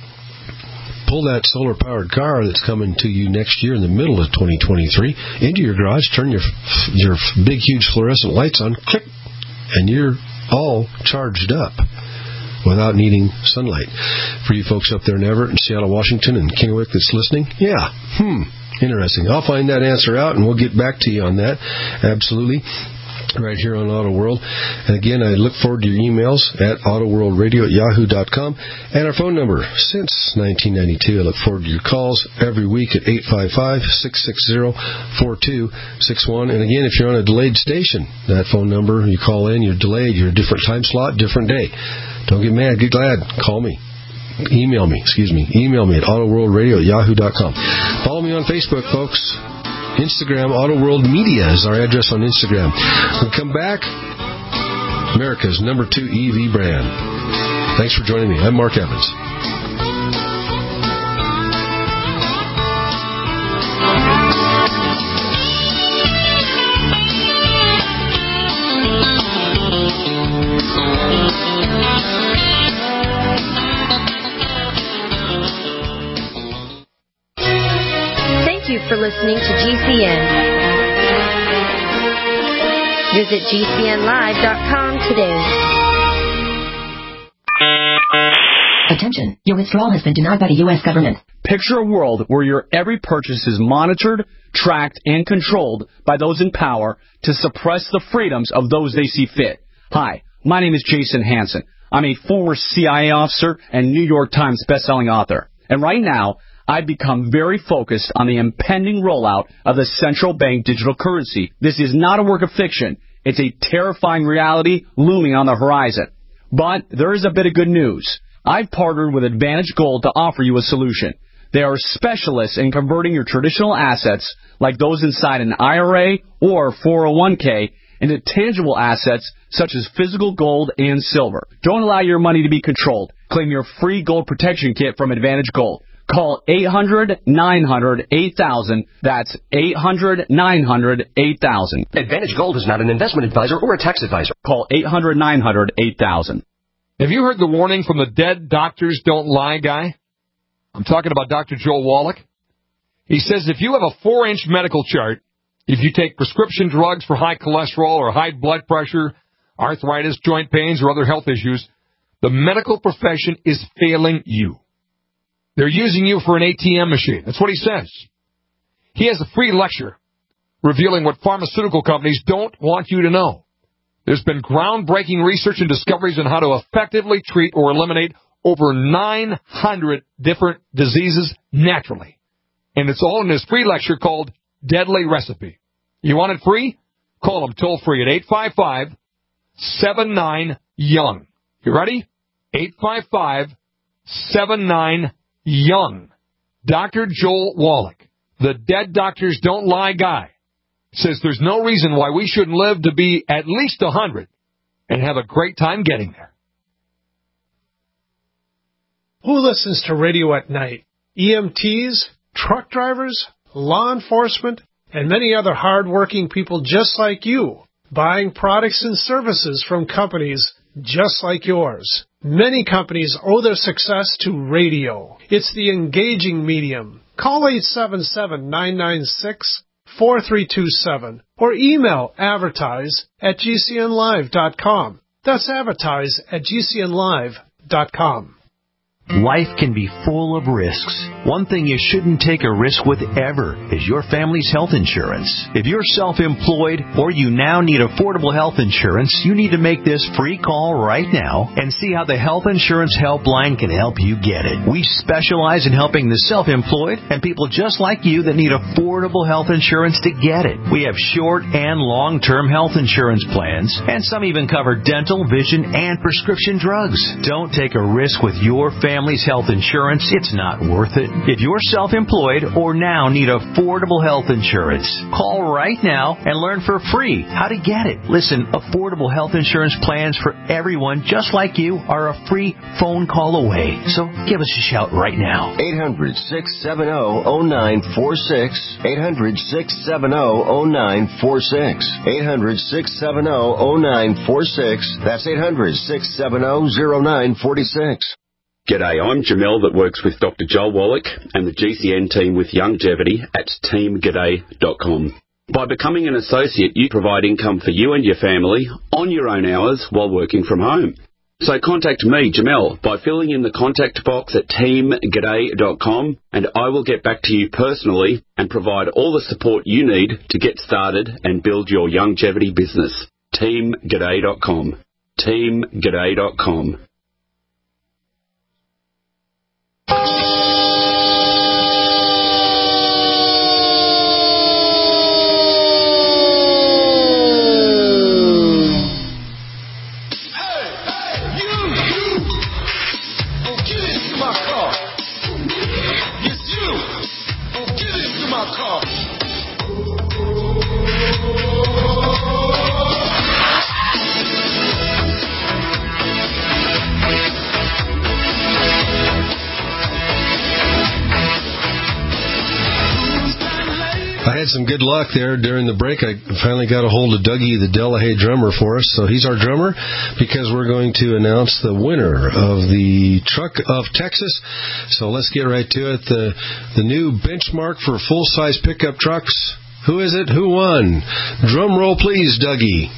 pull that solar-powered car that's coming to you next year in the middle of twenty twenty-three into your garage, turn your your big, huge fluorescent lights on, click, and you're all charged up without needing sunlight. For you folks up there in Everett and Seattle, Washington, and Kennewick that's listening, yeah, hmm. Interesting. I'll find that answer out, and we'll get back to you on that. Absolutely. Right here on Auto World. And again, I look forward to your emails at autoworldradio at yahoo dot com. And our phone number since nineteen ninety-two. I look forward to your calls every week at eight five five, six six zero, four two six one. And again, if you're on a delayed station, that phone number, you call in, you're delayed, you're a different time slot, different day. Don't get mad, get glad. Call me. Email me, excuse me. Email me at autoworldradio at yahoo dot com. Follow me on Facebook, folks. Instagram, Auto World Media is our address on Instagram. When we come back, America's number two E V brand. Thanks for joining me. I'm Mark Evans. Thank you for listening to G C N. Visit G C N live dot com today. Attention, your withdrawal has been denied by the U S government. Picture a world where your every purchase is monitored, tracked, and controlled by those in power to suppress the freedoms of those they see fit. Hi, my name is Jason Hansen. I'm a former C I A officer and New York Times bestselling author. And right now, I've become very focused on the impending rollout of the central bank digital currency. This is not a work of fiction. It's a terrifying reality looming on the horizon. But there is a bit of good news. I've partnered with Advantage Gold to offer you a solution. They are specialists in converting your traditional assets, like those inside an I R A or four oh one k, into tangible assets such as physical gold and silver. Don't allow your money to be controlled. Claim your free gold protection kit from Advantage Gold. Call eight hundred, nine hundred, eight thousand. That's eight hundred, nine hundred, eight thousand. Advantage Gold is not an investment advisor or a tax advisor. Call eight hundred, nine hundred, eight thousand. Have you heard the warning from the dead doctors don't lie guy? I'm talking about Doctor Joel Wallach. He says if you have a four-inch medical chart, if you take prescription drugs for high cholesterol or high blood pressure, arthritis, joint pains, or other health issues, the medical profession is failing you. They're using you for an A T M machine. That's what he says. He has a free lecture revealing what pharmaceutical companies don't want you to know. There's been groundbreaking research and discoveries on how to effectively treat or eliminate over nine hundred different diseases naturally. And it's all in his free lecture called Deadly Recipe. You want it free? Call him toll free at eight five five, seven nine, young. You ready? eight five five, seven nine, young. Doctor Joel Wallach. the Dead Doctors Don't Lie guy, says there's no reason why we shouldn't live to be at least one hundred and have a great time getting there. Who listens to radio at night? E M Ts, truck drivers, law enforcement, and many other hard-working people just like you, buying products and services from companies just like yours. Many companies owe their success to radio. It's the engaging medium. Call eight seven seven, nine nine six, four three two seven or email advertise at g c n live dot com. That's advertise at g c n live dot com. Life can be full of risks. One thing you shouldn't take a risk with ever is your family's health insurance. If you're self-employed or you now need affordable health insurance, you need to make this free call right now and see how the Health Insurance Helpline can help you get it. We specialize in helping the self-employed and people just like you that need affordable health insurance to get it. We have short and long-term health insurance plans, and some even cover dental, vision, and prescription drugs. Don't take a risk with your family. Family's health insurance, it's not worth it. If you're self-employed or now need affordable health insurance, call right now and learn for free how to get it. Listen, affordable health insurance plans for everyone just like you are a free phone call away. So give us a shout right now. eight hundred, six seven zero, zero nine four six. eight hundred, six seven zero, zero nine four six. eight hundred, six seven zero, zero nine four six. That's eight hundred, six seven zero, zero nine four six. G'day, I'm Jamel that works with Doctor Joel Wallach and the G C N team with Longevity at team g'day dot com. By becoming an associate, you provide income for you and your family on your own hours while working from home. So contact me, Jamel, by filling in the contact box at team g'day dot com, and I will get back to you personally and provide all the support you need to get started and build your longevity business. team g'day dot com. team g'day dot com. Some good luck there during the break. I finally got a hold of Dougie, the Delahaye drummer, for us. So he's our drummer because we're going to announce the winner of the Truck of Texas. So let's get right to it. The the new benchmark for full-size pickup trucks. Who is it? Who won? Drum roll, please, Dougie.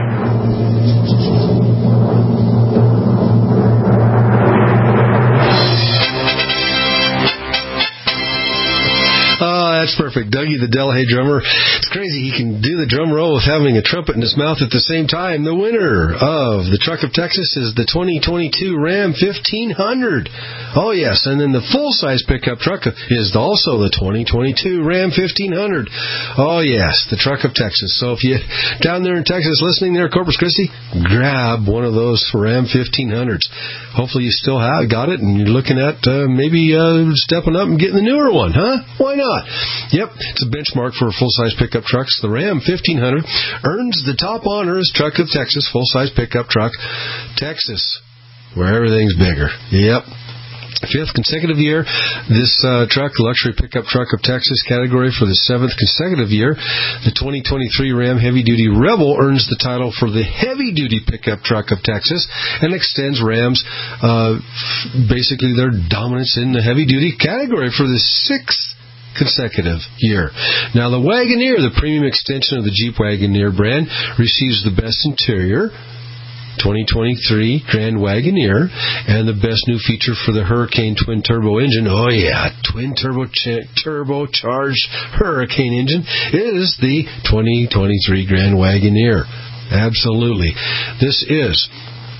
That's perfect. Dougie, the Delahaye drummer. It's crazy. He can do the drum roll with having a trumpet in his mouth at the same time. The winner of the Truck of Texas is the twenty twenty-two Ram fifteen hundred. Oh, yes. And then the full-size pickup truck is also the twenty twenty-two Ram fifteen hundred. Oh, yes, the Truck of Texas. So if you're down there in Texas listening there, Corpus Christi, grab one of those Ram fifteen hundreds. Hopefully you still have got it and you're looking at uh, maybe uh, stepping up and getting the newer one, huh? Why not? Yep, it's a benchmark for full-size pickup trucks. The Ram fifteen hundred earns the top honor as Truck of Texas full-size pickup truck. Texas, where everything's bigger. Yep. Fifth consecutive year, this uh, truck, luxury pickup truck of Texas category for the seventh consecutive year. The twenty twenty-three Ram Heavy Duty Rebel earns the title for the heavy duty pickup truck of Texas and extends Ram's uh, basically their dominance in the heavy duty category for the sixth consecutive year. Now, the Wagoneer, the premium extension of the Jeep Wagoneer brand, receives the best interior, twenty twenty-three Grand Wagoneer, and the best new feature for the Hurricane twin turbo engine. Oh yeah, twin turbo ch- turbocharged Hurricane engine is the twenty twenty-three Grand Wagoneer. Absolutely. This is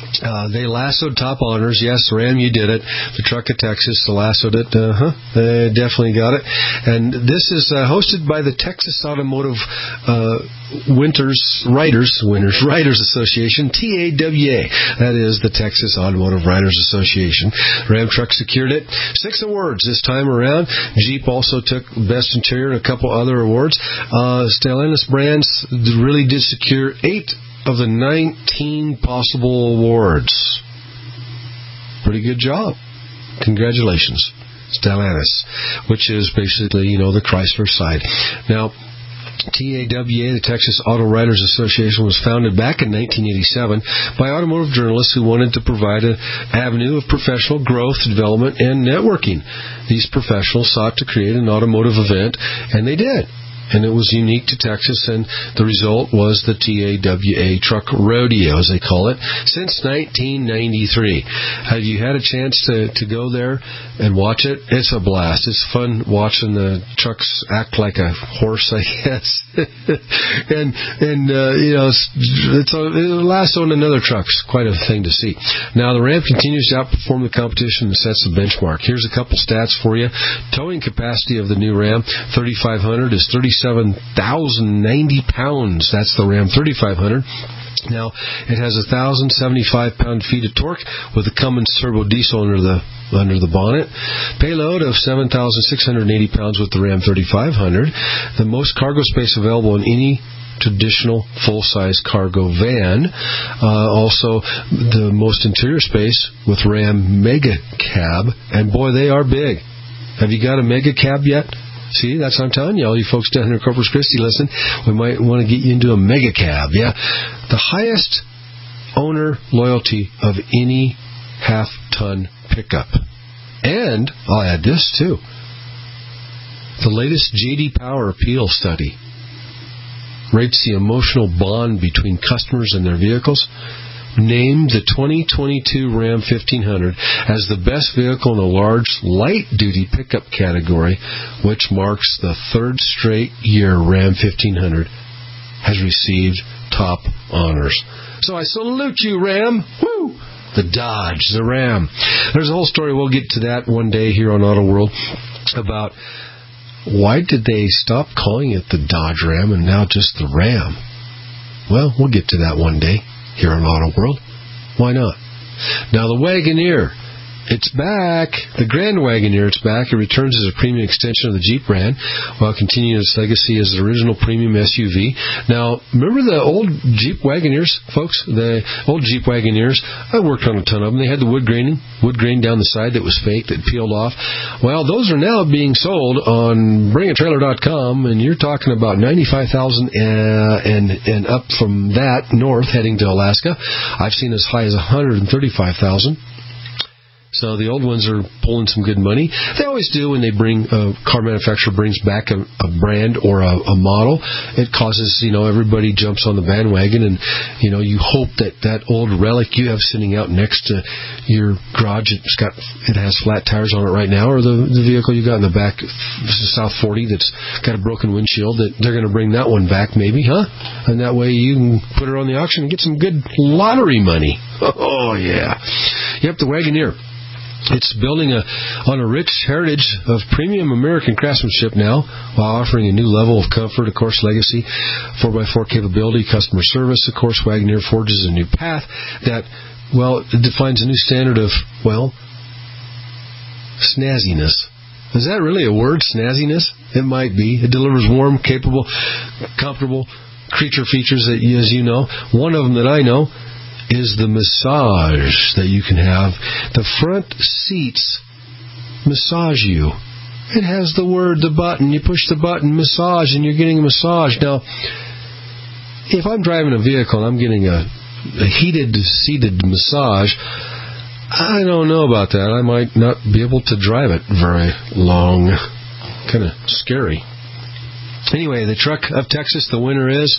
Uh, they lassoed top honors. Yes, Ram, you did it. The Truck of Texas, the lassoed it. Uh-huh. They definitely got it. And this is uh, hosted by the Texas Automotive uh, Winters Writers Winners Writers Association, T A W A. That is the Texas Automotive Writers Association. Ram Truck secured it. Six awards this time around. Jeep also took Best Interior and a couple other awards. Uh, Stellantis brands really did secure eight of the nineteen possible awards. Pretty good job. Congratulations, Stellantis, which is basically, you know, the Chrysler side. Now, T A W A, the Texas Auto Writers Association, was founded back in nineteen eighty-seven by automotive journalists who wanted to provide an avenue of professional growth, development, and networking. These professionals sought to create an automotive event, and they did. And it was unique to Texas, and the result was the T A W A Truck Rodeo, as they call it, since nineteen ninety-three. Have you had a chance to, to go there and watch it? It's a blast. It's fun watching the trucks act like a horse, I guess. and, and uh, you know, it's, it's a, it lasts on another truck's quite a thing to see. Now, the Ram continues to outperform the competition and sets the benchmark. Here's a couple stats for you. Towing capacity of the new Ram thirty-five hundred is thirty-seven thousand ninety pounds. That's the Ram thirty-five hundred. Now, it has one thousand seventy-five pound-feet of torque with a Cummins turbo diesel under the under the bonnet. Payload of seven thousand six hundred eighty pounds with the Ram thirty-five hundred. The most cargo space available in any traditional full-size cargo van. Uh, also, the most interior space with Ram Mega Cab. And boy, they are big. Have you got a Mega Cab yet? See, that's what I'm telling you. All you folks down here in Corpus Christi, listen, we might want to get you into a Mega Cab. Yeah. The highest owner loyalty of any half-ton pickup. And I'll add this, too. The latest J D Power Appeal study rates the emotional bond between customers and their vehicles. Named the twenty twenty-two Ram fifteen hundred as the best vehicle in the large light-duty pickup category, which marks the third straight year Ram fifteen hundred has received top honors. So I salute you, Ram. Woo! The Dodge, the Ram. There's a whole story. We'll get to that one day here on Auto World about why did they stop calling it the Dodge Ram and now just the Ram. Well, we'll get to that one day here on Auto World. Why not? Now, the Wagoneer, it's back. The Grand Wagoneer, it's back. It returns as a premium extension of the Jeep brand while continuing its legacy as the original premium S U V. Now, remember the old Jeep Wagoneers, folks? The old Jeep Wagoneers, I worked on a ton of them. They had the wood graining, wood grain down the side that was fake, that peeled off. Well, those are now being sold on bring a trailer dot com, and you're talking about ninety-five thousand dollars uh, and, and up from that north heading to Alaska. I've seen as high as one hundred thirty-five thousand dollars. So the old ones are pulling some good money. They always do when they bring a car manufacturer brings back a, a brand or a, a model. It causes, you know, everybody jumps on the bandwagon, and you know, you hope that that old relic you have sitting out next to your garage, it's got it has flat tires on it right now, or the, the vehicle you got in the back, South forty, that's got a broken windshield, that they're going to bring that one back, maybe, huh? And that way you can put it on the auction and get some good lottery money. Oh yeah, yep, the Wagoneer. It's building a, on a rich heritage of premium American craftsmanship now, while offering a new level of comfort, of course, legacy, four by four capability, customer service. Of course, Wagoneer forges a new path that, well, it defines a new standard of, well, snazziness. Is that really a word, snazziness? It might be. It delivers warm, capable, comfortable creature features that, as you know. One of them that I know is the massage that you can have. The front seats massage you. It has the word, the button. You push the button, massage, and you're getting a massage. Now, if I'm driving a vehicle and I'm getting a, a heated, seated massage, I don't know about that. I might not be able to drive it very long. Kind of scary. Anyway, the Truck of Texas, the winner is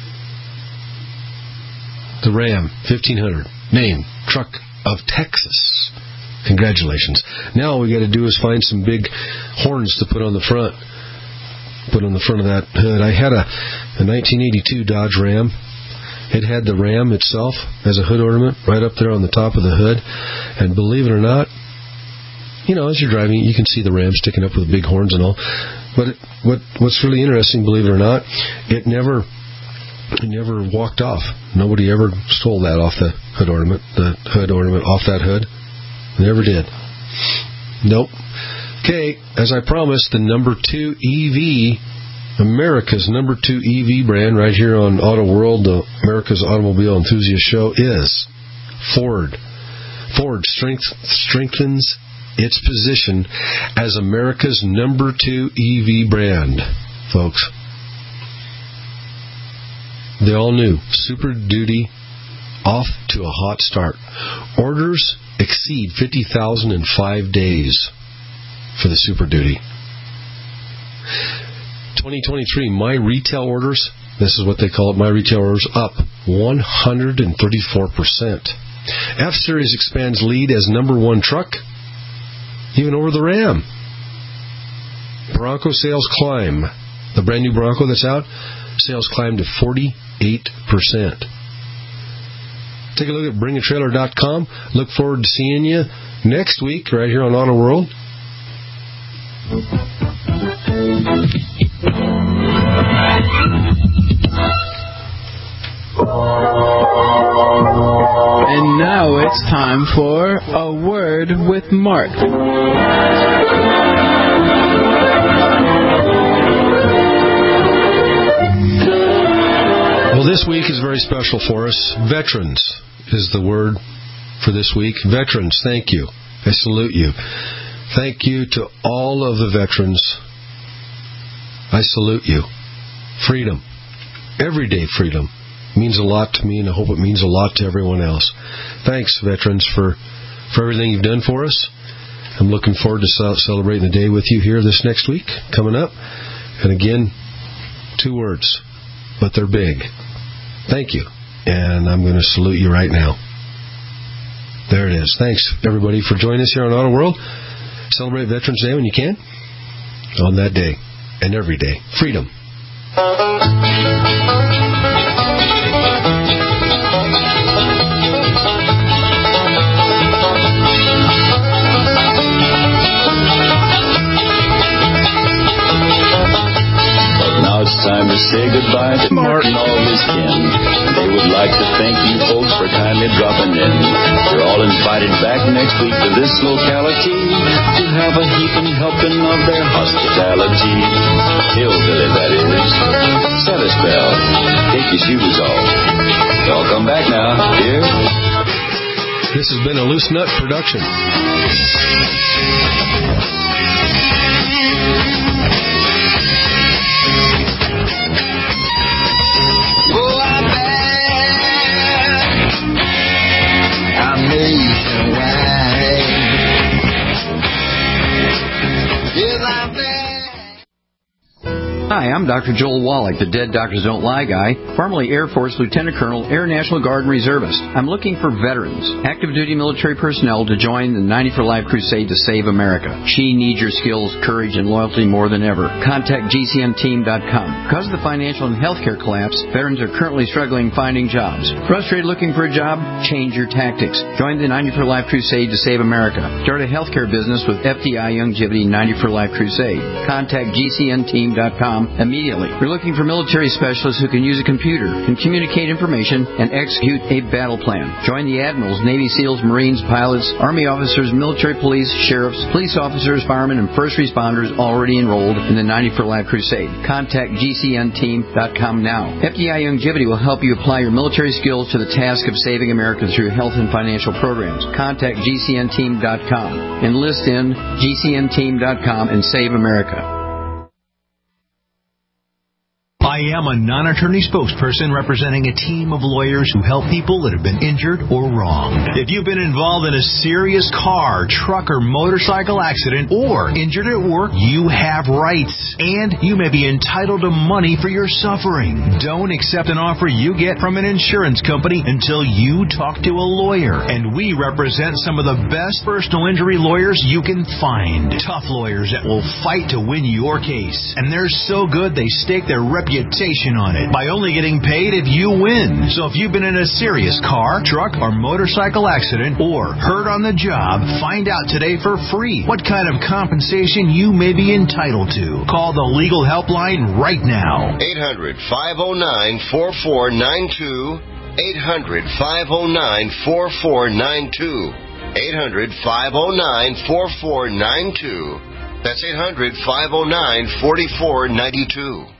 the Ram fifteen hundred, named Truck of Texas. Congratulations. Now all we got to do is find some big horns to put on the front. Put on the front of that hood. I had a, a nineteen eighty-two Dodge Ram. It had the Ram itself as a hood ornament right up there on the top of the hood. And believe it or not, you know, as you're driving, you can see the Ram sticking up with big horns and all. But it, what what's really interesting, believe it or not, it never it never walked off. Nobody ever stole that off the hood ornament, the hood ornament off that hood. Never did. Nope. Okay, as I promised, the number two E V, America's number two E V brand right here on Auto World, the America's Automobile Enthusiast Show, is Ford. Ford strength, strengthens its position as America's number two E V brand, folks. The all-new Super Duty off to a hot start. Orders exceed fifty thousand in five days for the Super Duty. twenty twenty-three, my retail orders, this is what they call it, my retail orders, up one hundred thirty-four percent. F-Series expands lead as number one truck, even over the Ram. Bronco sales climb. The brand new Bronco that's out, sales climb to forty-eight percent. Take a look at bring a trailer dot com. Look forward to seeing you next week right here on Auto World. And now it's time for A Word with Mark. Well, this week is very special for us. Veterans is the word for this week. Veterans, thank you. I salute you. Thank you to all of the veterans. I salute you. Freedom. Everyday freedom means a lot to me, and I hope it means a lot to everyone else. Thanks, veterans, for, for everything you've done for us. I'm looking forward to celebrating the day with you here this next week, coming up. And again, two words, but they're big. Thank you. And I'm going to salute you right now. There it is. Thanks, everybody, for joining us here on Auto World. Celebrate Veterans Day when you can. On that day. And every day. Freedom. It's time to say goodbye to Mark and all his kin. They would like to thank you folks for kindly dropping in. You're all invited back next week to this locality to have a heaping helping of their hospitality. Hillbilly, that is. Set a spell. Take your shoes off. Y'all come back now, dear. This has been a Loose Nut production. Hi, I'm Doctor Joel Wallach, the Dead Doctors Don't Lie guy, formerly Air Force Lieutenant Colonel, Air National Guard Reservist. I'm looking for veterans, active duty military personnel to join the ninety for Life crusade to save America. She needs your skills, courage, and loyalty more than ever. Contact G C N team dot com. Because of the financial and healthcare collapse, veterans are currently struggling finding jobs. Frustrated looking for a job? Change your tactics. Join the ninety for Life crusade to save America. Start a healthcare business with F D I Longevity ninety for Life crusade. Contact G C N team dot com immediately. We're looking for military specialists who can use a computer, can communicate information, and execute a battle plan. Join the admirals, Navy SEALs, Marines, pilots, Army officers, military police, sheriffs, police officers, firemen, and first responders already enrolled in the ninety for Life crusade. Contact G C N team dot com now. F D I Longevity will help you apply your military skills to the task of saving America through health and financial programs. Contact G C N team dot com. Enlist in G C N team dot com and save America. I am a non-attorney spokesperson representing a team of lawyers who help people that have been injured or wronged. If you've been involved in a serious car, truck, or motorcycle accident or injured at work, you have rights, and you may be entitled to money for your suffering. Don't accept an offer you get from an insurance company until you talk to a lawyer, and we represent some of the best personal injury lawyers you can find. Tough lawyers that will fight to win your case, and they're so good they stake their reputation reputation on it by only getting paid if you win. So if you've been in a serious car, truck, or motorcycle accident or hurt on the job, find out today for free what kind of compensation you may be entitled to. Call the Legal Helpline right now. eight hundred, five oh nine, four four nine two. eight hundred, five oh nine, four four nine two. eight hundred, five oh nine, four four nine two. That's eight hundred, five oh nine, four four nine two.